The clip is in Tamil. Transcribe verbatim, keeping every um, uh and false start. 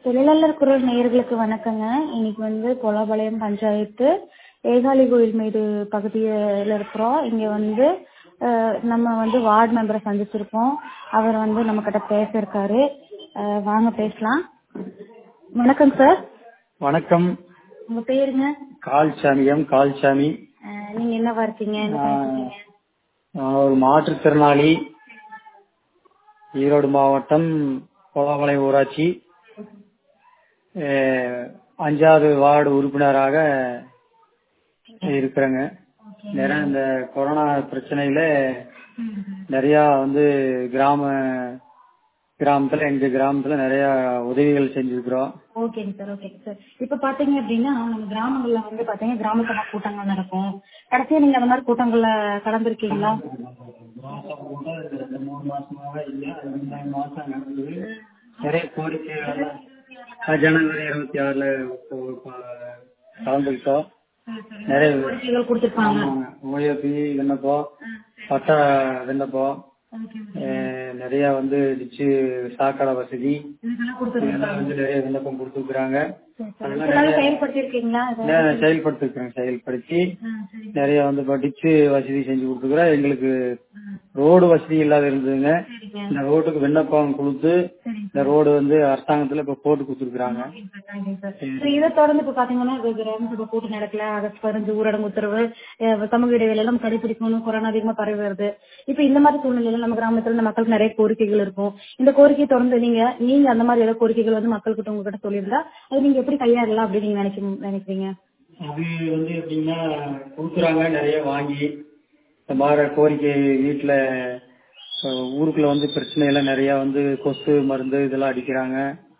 தொழிலாளர் குரல் நேயர்களுக்கு வணக்கங்க. இன்னைக்கு வந்து கொலபாளையம் பஞ்சாயத்து ஏகாலி கோயில் மீது பகுதியில் இருக்கிறோம். இங்க வந்து அஹ், நம்ம வந்து வார்டு மெம்பரை சந்திச்சிருக்கோம். அவர் வந்து நம்ம கிட்ட பேச இருக்காரு. அஹ், வாங்க பேசலாம். வணக்கம் சார். வணக்கம். உங்க பேருங்க? கால்சாமி. எம் கால்சாமி. அஹ், நீங்க என்னவா இருக்கீங்க? என்ன பண்ணிருக்கீங்க? நான் ஒரு மாற்றுத்திறனாளி. ஈரோடு மாவட்டம் கொலபாளையம் ஊராட்சி அஹ், அஞ்சாவது வார்டு உறுப்பினராக இருக்கிறேங்க. நிறைய இந்த கொரோனா பிரச்சனையில நிறைய வந்து கிராம கிராமத்துல எங்க கிராமத்துல நிறைய உதவிகள் செஞ்சிருக்கிறோம். ஓகேங்க சார். ஓகேங்க சார். இப்ப பாத்தீங்க அப்படின்னா நம்ம கிராமங்கள்ல வந்து பாத்தீங்கன்னா கிராம சபா கூட்டங்கள் நடக்கும். கடைசியா நீங்க அந்த மாதிரி கூட்டங்கள்ல கலந்துருக்கீங்களா? ரெண்டு மூணு மாசமாக இல்ல, ரெண்டு மாசம் நடந்தது. நிறைய கோரிக்கைகள் ஜனவரி இருபத்தி ஆறுல கலந்துக்கிட்டோம். நிறைய கோரிக்கைகள் கொடுத்திருப்பாங்க. ஓஏபி விண்ணப்பம், பட்டா விண்ணப்பம், நிறைய வந்து டிச்சு சாக்கடை வசதி இதெல்லாம் வந்து நிறைய விண்ணப்பம் கொடுத்துருக்காங்க. செயல்படுத்திருக்கிறேன். செயல்படுத்தி நிறைய வந்து டிச்சு வசதி செஞ்சு கொடுத்துக்கிறேன். எங்களுக்கு ரோடு வசதி இல்லாத இருந்ததுங்க. இந்த ரோட்டுக்கு விண்ணப்பம் கொடுத்து இந்த ரோடு வந்து அரசாங்கத்துல இப்ப போட்டு கொடுத்துருக்காங்க. இதை தொடர்ந்து இப்ப பாத்தீங்கன்னா கிராம சபை கூட்டம் நடக்கல, ஆகஸ்ட் பதினஞ்சு ஊரடங்கு உத்தரவு, சமூக இடைவெளி எல்லாம் கடைபிடிக்கணும், கொரோனா அதிகமா பரவி வருது. இப்ப இந்த மாதிரி சூழ்நிலையில நம்ம கிராமத்துல மக்களுக்கு நிறைய கோரிக்கைகள் இருக்கும். இந்த கோரிக்கையை தொடர்ந்து நீங்க நீங்க அந்த மாதிரி ஏதாவது கோரிக்கைகள் வந்து மக்கள்கிட்ட உங்ககிட்ட சொல்லியிருந்தா அது நீங்க எப்படி கையாளலாம் அப்படின்னு நீங்க நினைக்க நினைக்கிறீங்க? அது வந்து எப்படின்னா கொடுக்குறாங்க நிறைய வாங்கி. இந்த மாதிரி கோரிக்கை வீட்டுல ஊருக்குள்ள வந்து பிரச்சனை எல்லாம் நிறைய வந்து கொசு மருந்து இதெல்லாம் அடிக்கிறாங்க.